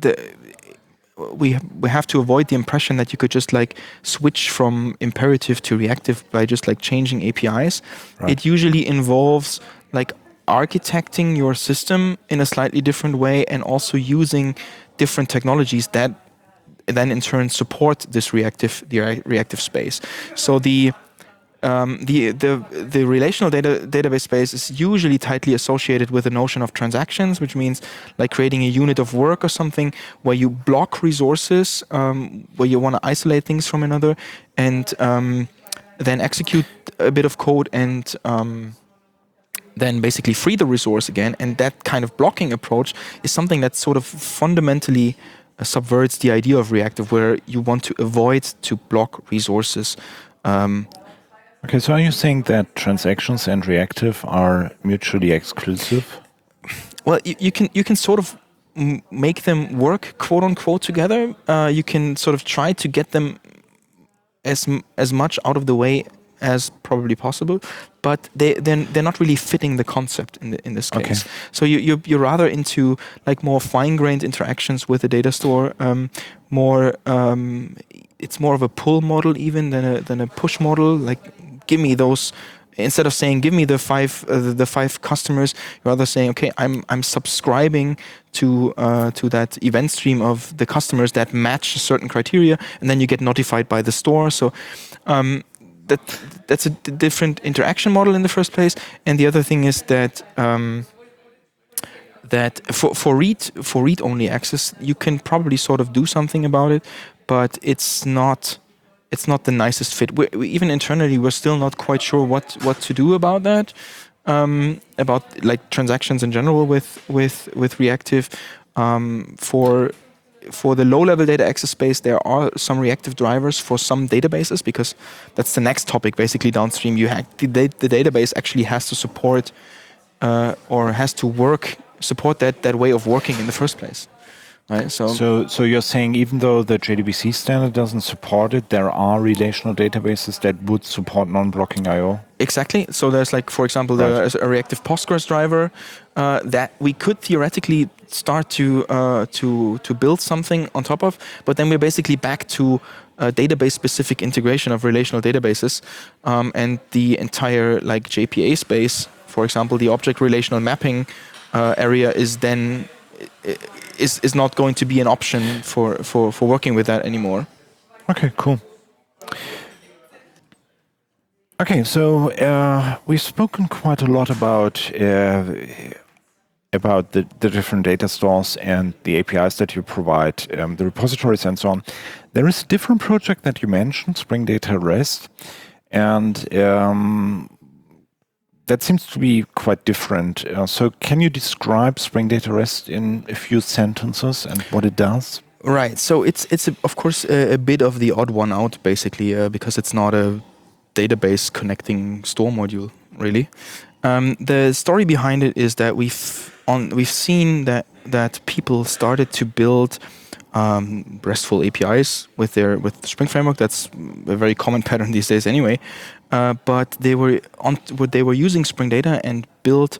we have to avoid the impression that you could just like switch from imperative to reactive by just like changing APIs. Right. It usually involves like architecting your system in a slightly different way, and also using different technologies that then in turn support this reactive space. So the relational database space is usually tightly associated with the notion of transactions, which means like creating a unit of work or something where you block resources, where you want to isolate things from another, and then execute a bit of code and then basically free the resource again. And that kind of blocking approach is something that sort of fundamentally subverts the idea of reactive, where you want to avoid to block resources. Okay, so are you saying that transactions and reactive are mutually exclusive? Well, you can sort of make them work, quote unquote, together. You can sort of try to get them as much out of the way as probably possible, but they're not really fitting the concept in this case. Okay. So you're rather into like more fine-grained interactions with the data store, more. It's more of a pull model even than a push model. Like, give me those. Instead of saying give me the five customers, you're rather saying, okay, I'm subscribing to that event stream of the customers that match certain criteria, and then you get notified by the store. So that's a different interaction model in the first place. And the other thing is that that for read only access, you can probably sort of do something about it, but it's not the nicest fit. We even internally, we're still not quite sure what to do about that, about like transactions in general with reactive. For the low-level data access space, there are some reactive drivers for some databases, because that's the next topic. Basically, downstream, the database actually has to support or has to support that way of working in the first place. Right, so you're saying even though the JDBC standard doesn't support it, there are relational databases that would support non-blocking I/O? Exactly. So there's like, for example, there's a reactive Postgres driver that we could theoretically start to build something on top of, but then we're basically back to database-specific integration of relational databases, and the entire like JPA space, for example, the object relational mapping area is then is not going to be an option for working with that anymore. Okay, cool. Okay, so we've spoken quite a lot about the different data stores and the APIs that you provide, the repositories and so on. There is a different project that you mentioned, Spring Data REST, and that seems to be quite different. So can you describe Spring Data REST in a few sentences and what it does? Right. So it's of course a bit of the odd one out, basically, because it's not a database connecting store module, really. The story behind it is that we've seen that people started to build RESTful APIs with the Spring Framework. That's a very common pattern these days, anyway. But they were using Spring Data and built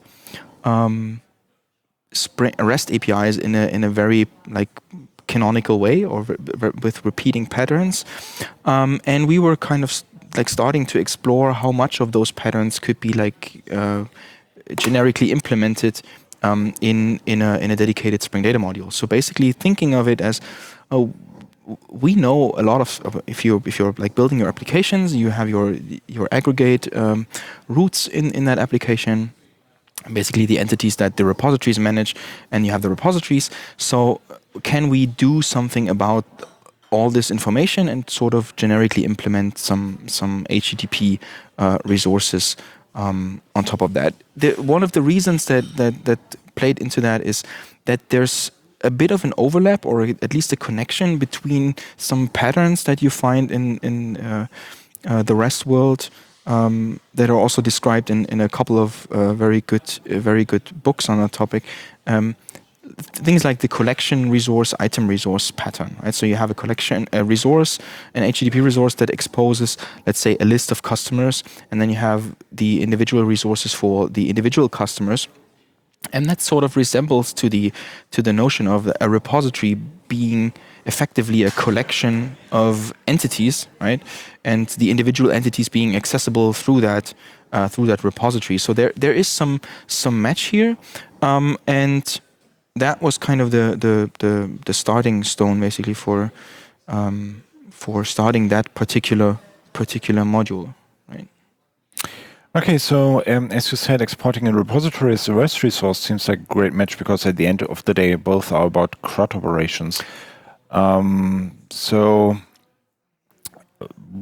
REST APIs in a very like canonical way, or with repeating patterns. And we were kind of like starting to explore how much of those patterns could be like generically implemented in a dedicated Spring Data module. So basically, thinking of it as we know a lot of if you're like building your applications, you have your aggregate roots in that application, basically the entities that the repositories manage, and you have the repositories. So can we do something about all this information and sort of generically implement some HTTP resources on top of that? One of the reasons that played into that is that there's a bit of an overlap, or at least a connection, between some patterns that you find in the REST world that are also described in a couple of very good books on that topic. Things like the collection resource, item resource pattern, right? So you have a collection, a resource, an HTTP resource that exposes, let's say, a list of customers, and then you have the individual resources for the individual customers. And that sort of resembles to the notion of a repository being effectively a collection of entities, right? And the individual entities being accessible through that repository. So there is some match here, and that was kind of the starting stone, basically, for starting that particular module. Okay, so as you said, exporting a repository as a REST resource seems like a great match, because at the end of the day, both are about CRUD operations. So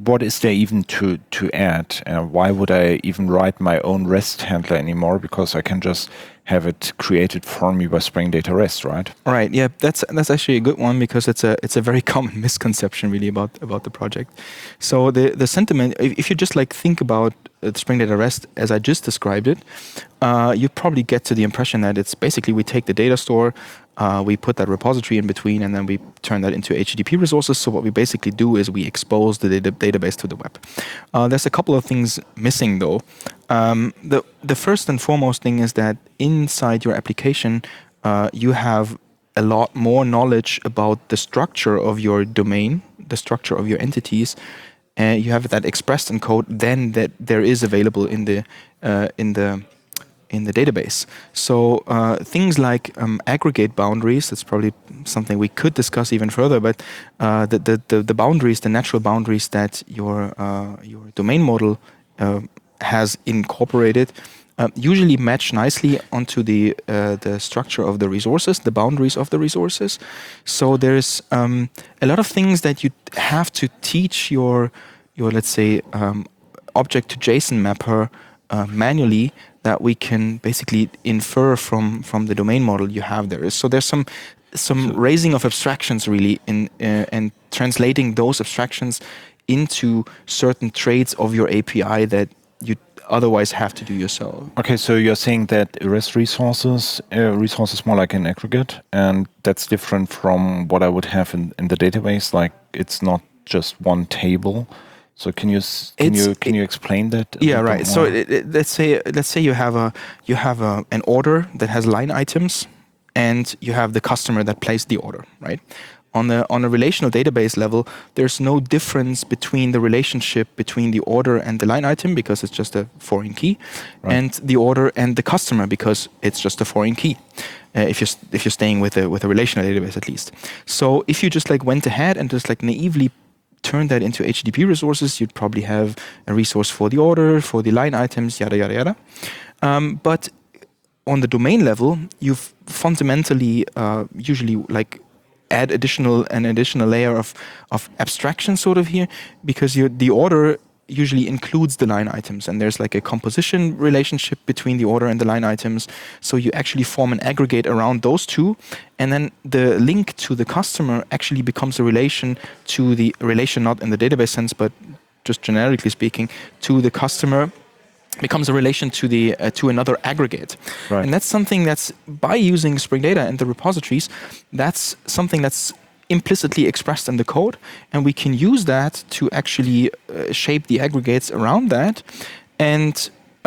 what is there even to add? Why would I even write my own REST handler anymore? Because I can just have it created for me by Spring Data REST, right? Right. Yeah, that's actually a good one, because it's a very common misconception really about the project. So the sentiment, if you just like think about Spring Data REST as I just described it, you probably get to the impression that it's basically we take the data store, we put that repository in between, and then we turn that into HTTP resources. So what we basically do is we expose the database to the web. There's a couple of things missing though. The first and foremost thing is that inside your application, you have a lot more knowledge about the structure of your domain, the structure of your entities, and you have that expressed in code than that there is available in the database. So things like aggregate boundaries, that's probably something we could discuss even further, but the boundaries, the natural boundaries that your domain model has incorporated, usually match nicely onto the structure of the resources, the boundaries of the resources. So there's a lot of things that you have to teach your let's say object to JSON mapper manually, that we can basically infer from the domain model you have there. So there's some raising of abstractions really and translating those abstractions into certain traits of your API that you otherwise have to do yourself. Okay, so you're saying that REST resources more like an aggregate, and that's different from what I would have in the database. Like it's not just one table. So can you explain that? Yeah, right. So let's say you have an order that has line items, and you have the customer that placed the order, right? On a relational database level, there's no difference between the relationship between the order and the line item, because it's just a foreign key, right, and the order and the customer, because it's just a foreign key. If you're staying with a relational database at least. So if you just like went ahead and just like naively turn that into HTTP resources, you'd probably have a resource for the order, for the line items, yada, yada, yada. But on the domain level, you've fundamentally usually like add an additional layer of abstraction sort of here, because the order usually includes the line items, and there's like a composition relationship between the order and the line items. So you actually form an aggregate around those two, and then the link to the customer actually becomes a relation to the relation, not in the database sense, but just generically speaking, to the customer becomes a relation to the to another aggregate. Right. And that's something that's, by using Spring Data and the repositories, that's something that's implicitly expressed in the code, and we can use that to actually shape the aggregates around that. And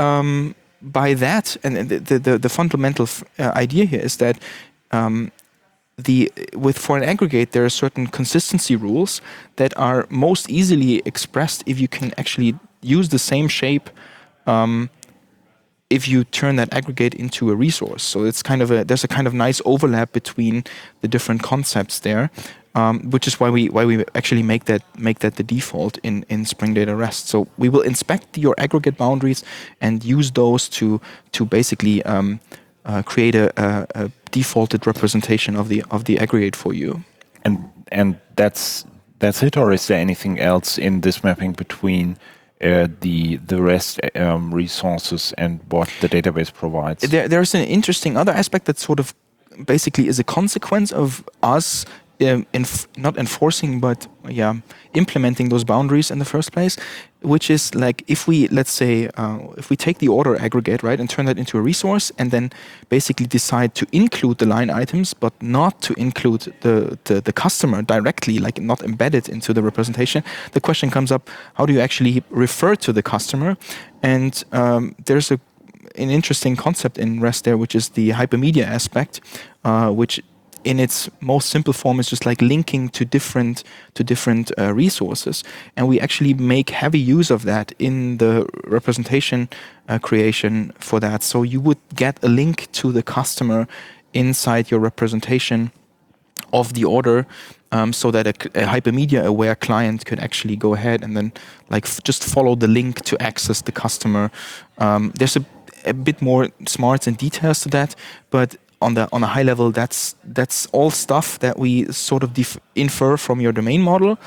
by that, and the fundamental idea here is that for an aggregate, there are certain consistency rules that are most easily expressed if you can actually use the same shape if you turn that aggregate into a resource. So it's there's a kind of nice overlap between the different concepts there, which is why we actually make that the default in Spring Data REST. So we will inspect your aggregate boundaries and use those to basically create a defaulted representation of the aggregate for you. And that's it, or is there anything else in this mapping between the REST resources and what the database provides? There's an interesting other aspect that sort of basically is a consequence of us not enforcing, but implementing those boundaries in the first place, which is like if we take the order aggregate, right, and turn that into a resource, and then basically decide to include the line items, but not to include the customer directly, like not embedded into the representation, the question comes up: how do you actually refer to the customer? And there's an interesting concept in REST there, which is the hypermedia aspect, which in its most simple form is just like linking to different resources, and we actually make heavy use of that in the representation creation for that. So you would get a link to the customer inside your representation of the order, so that a hypermedia aware client could actually go ahead and then like just follow the link to access the customer. There's a bit more smarts and details to that, but on a high level, that's all stuff that we sort of infer from your domain model,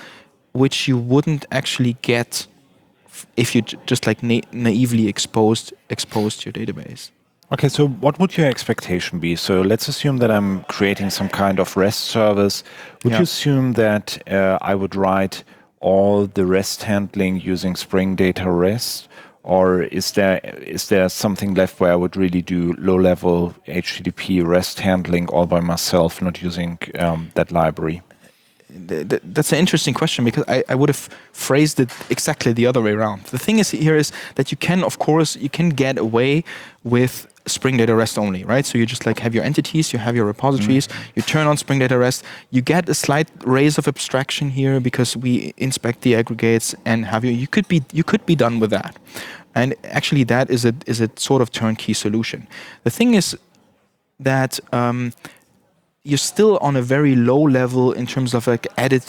which you wouldn't actually get if you just like naively exposed your database. Okay, so what would your expectation be? So let's assume that I'm creating some kind of REST service. Would you assume that I would write all the REST handling using Spring Data REST? Or is there something left where I would really do low-level HTTP REST handling all by myself, not using that library? That's an interesting question, because I would have phrased it exactly the other way around. The thing is that you can get away with Spring Data REST only, right? So you just like have your entities, you have your repositories, you turn on Spring Data REST, you get a slight raise of abstraction here because we inspect the aggregates and you could be done with that. And actually that is a sort of turnkey solution. The thing is that you're still on a very low level in terms of like added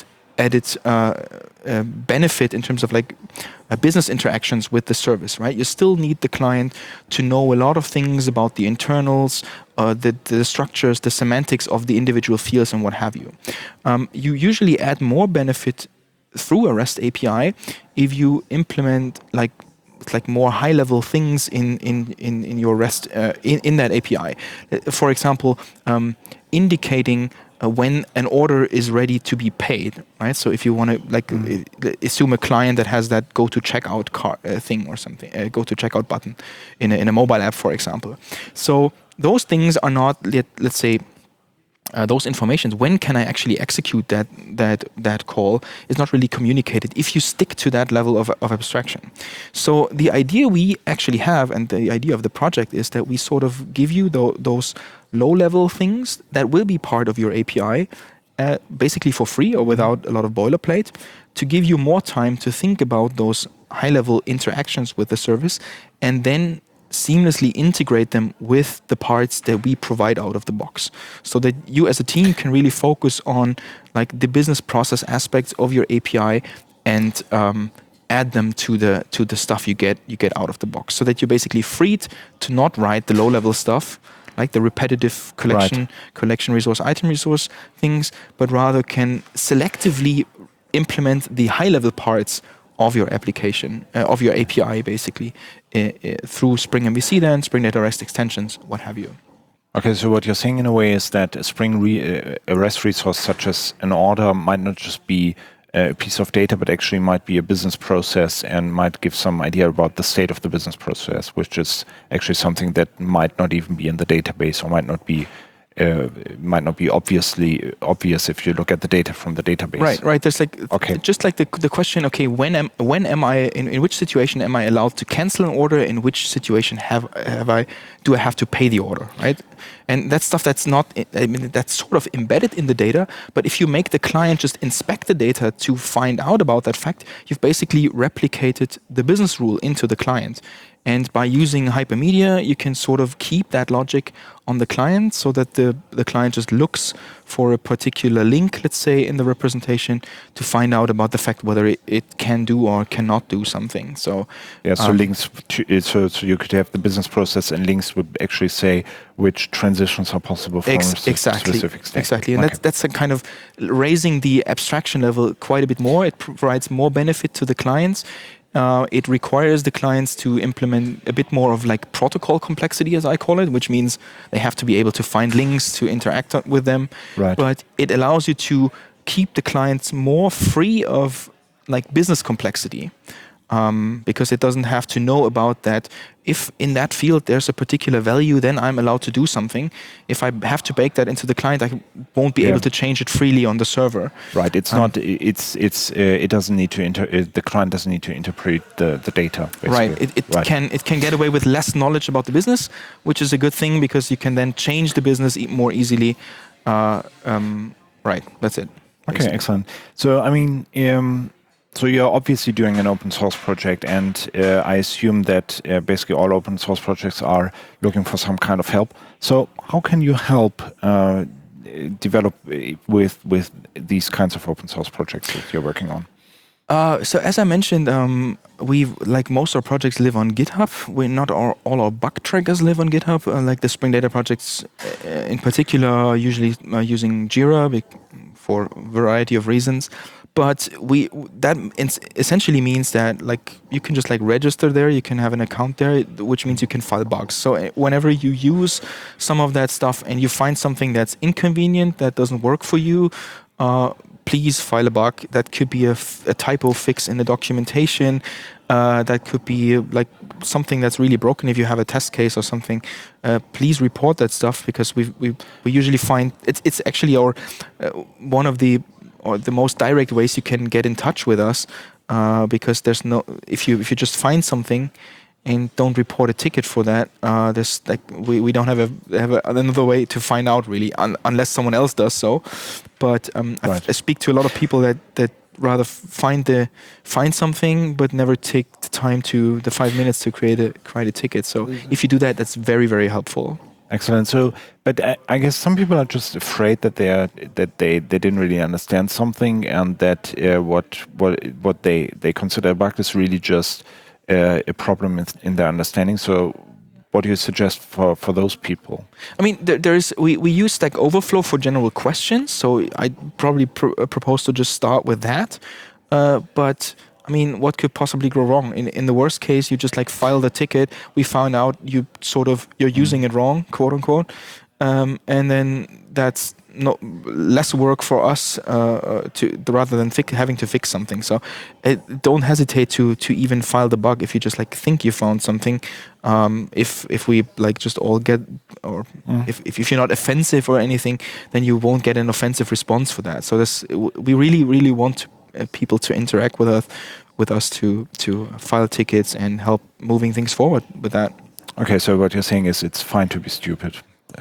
benefit in terms of like business interactions with the service, right? You still need the client to know a lot of things about the internals, the structures, the semantics of the individual fields and what have you. You usually add more benefit through a REST API if you implement like more high-level things in your REST in that API. For example, indicating when an order is ready to be paid, right? So if you want to assume a client that has that go to checkout thing or something, go to checkout button in a mobile app, for example. So those things are not, let's say, those informations, when can I actually execute that call, is not really communicated if you stick to that level of abstraction. So the idea we actually have, and the idea of the project, is that we sort of give you those low-level things that will be part of your API, basically for free or without a lot of boilerplate, to give you more time to think about those high-level interactions with the service, and then seamlessly integrate them with the parts that we provide out of the box, so that you as a team can really focus on like the business process aspects of your API and add them to the stuff you get out of the box, so that you're basically freed to not write the low-level stuff like the repetitive collection resource, item resource things, but rather can selectively implement the high-level parts of your application, of your API, basically, through Spring MVC, then Spring Data REST extensions, what have you. Okay, so what you're saying in a way is that a REST resource such as an order might not just be a piece of data, but actually might be a business process and might give some idea about the state of the business process, which is actually something that might not even be in the database or might not be obvious if you look at the data from the database. Right. There's just like the question. Okay, when am I in which situation am I allowed to cancel an order? In which situation do I have to pay the order? Right, and that's stuff that's not. I mean, that's sort of embedded in the data. But if you make the client just inspect the data to find out about that fact, you've basically replicated the business rule into the client. And by using Hypermedia, you can sort of keep that logic on the client, so that the client just looks for a particular link, let's say, in the representation to find out about the fact whether it can do or cannot do something. So links. So you could have the business process, and links would actually say which transitions are possible from a specific state. Exactly, and that's a kind of raising the abstraction level quite a bit more. It provides more benefit to the clients. It requires the clients to implement a bit more of like protocol complexity, as I call it, which means they have to be able to find links to interact with them. Right. But it allows you to keep the clients more free of like business complexity, because it doesn't have to know about that. If in that field there's a particular value, then I'm allowed to do something. If I have to bake that into the client, I won't be able to change it freely on the server. Right. It's not. It doesn't need to the client doesn't need to interpret the data. Basically. Right. It can get away with less knowledge about the business, which is a good thing, because you can then change the business more easily. Right. That's it. Basically. Okay. Excellent. So I mean. So you're obviously doing an open source project, and I assume that basically all open source projects are looking for some kind of help. So how can you help develop with these kinds of open source projects that you're working on? So as I mentioned, like most of our projects live on GitHub. Not all our bug trackers live on GitHub. Like the Spring Data projects in particular are usually using Jira for a variety of reasons. but that essentially means that like you can just like register there, you can have an account there, which means you can file bugs. So whenever you use some of that stuff and you find something that's inconvenient, that doesn't work for you, please file a bug. That could be a typo fix in the documentation. That could be like something that's really broken. If you have a test case or something, please report that stuff, because we usually find it's actually our one of the most direct ways you can get in touch with us, because there's no, if you just find something and don't report a ticket for that, there's like we don't have another way to find out really, unless someone else does so. But I speak to a lot of people that rather find something but never take the time to the 5 minutes to create a ticket. So if you do that, that's very, very helpful. Excellent. So, but I guess some people are just afraid that they didn't really understand something, and that what they consider a bug is really just a problem in their understanding. So, what do you suggest for those people? I mean, we use Stack Overflow for general questions, so I probably propose to just start with that. But I mean, what could possibly go wrong? In the worst case, you just like file the ticket. We found out you're using it wrong, quote unquote, and then that's less work for us rather than having to fix something. So don't hesitate to even file the bug if you just like think you found something. If we like just all get, or if you're not offensive or anything, then you won't get an offensive response for that. So we really, really want people to interact with us to file tickets and help moving things forward with that. Okay, so what you're saying is it's fine to be stupid.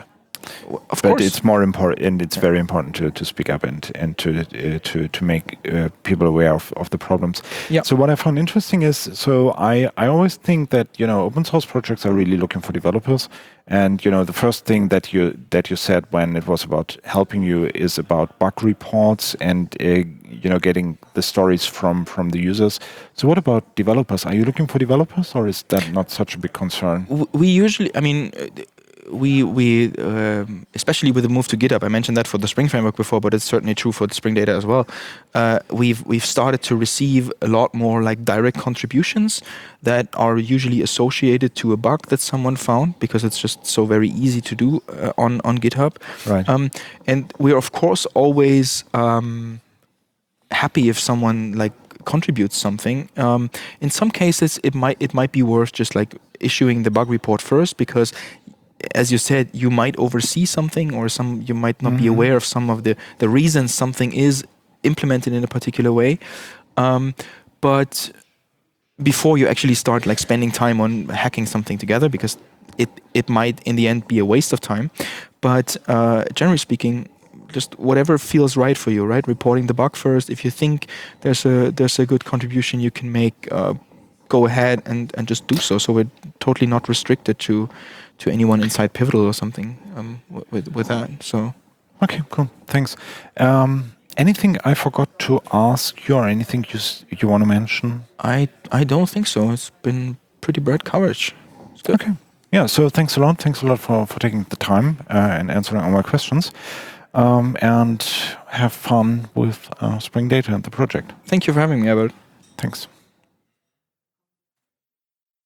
Of course. But it's more important, and it's very important to speak up and to make people aware of the problems. Yeah. So what I found interesting is, so I always think that open source projects are really looking for developers, and the first thing that you said when it was about helping you is about bug reports and getting the stories from the users. So what about developers? Are you looking for developers, or is that not such a big concern? We usually, I mean, we especially with the move to GitHub, I mentioned that for the Spring Framework before, but it's certainly true for the Spring Data as well. We've started to receive a lot more like direct contributions that are usually associated to a bug that someone found, because it's just so very easy to do on GitHub. Right. And we're of course always happy if someone like contributes something. In some cases, it might be worth just like issuing the bug report first, because as you said, you might oversee something, or you might not be aware of some of the reasons something is implemented in a particular way. But before you actually start like spending time on hacking something together, because it might in the end be a waste of time. But generally speaking, just whatever feels right for you, right? Reporting the bug first. If you think there's a good contribution you can make, go ahead and just do so. So we're totally not restricted to anyone inside Pivotal or something with that. So okay, cool, thanks. Anything I forgot to ask you, or anything you want to mention? I don't think so. It's been pretty broad coverage. It's good. Okay, yeah. So thanks a lot. Thanks a lot for taking the time and answering all my questions. And have fun with Spring Data and the project. Thank you for having me, Albert. Thanks.